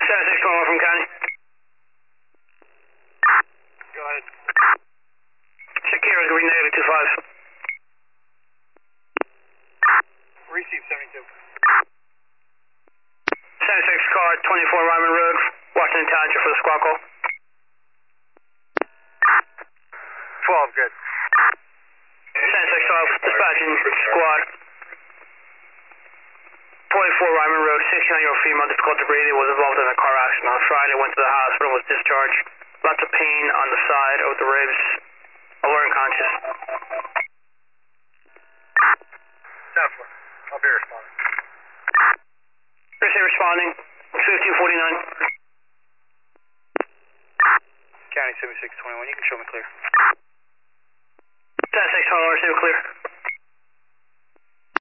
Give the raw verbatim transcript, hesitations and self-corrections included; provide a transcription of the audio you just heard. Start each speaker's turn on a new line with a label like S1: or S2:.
S1: seven six one one from County.
S2: Go ahead.
S1: Shakira is going to be negative two five.
S2: Receive seventy-two.
S1: seven six car, twenty-four Ryman Road, Washington Township for the squad call.
S2: twelve, good.
S1: seven six twelve, dispatching squad. twenty-four Ryman Road, sixty-nine-year-old female, difficulty breathing, was involved in a car accident on Friday, went to the hospital, was discharged. Lots of pain on the side of the ribs. Alert and conscious.
S2: ten four. I'll be responding.
S1: Appreciate responding. fifteen forty-nine.
S2: County seventy-six twenty-one, you can show me clear.
S1: ten six twelve, receive clear.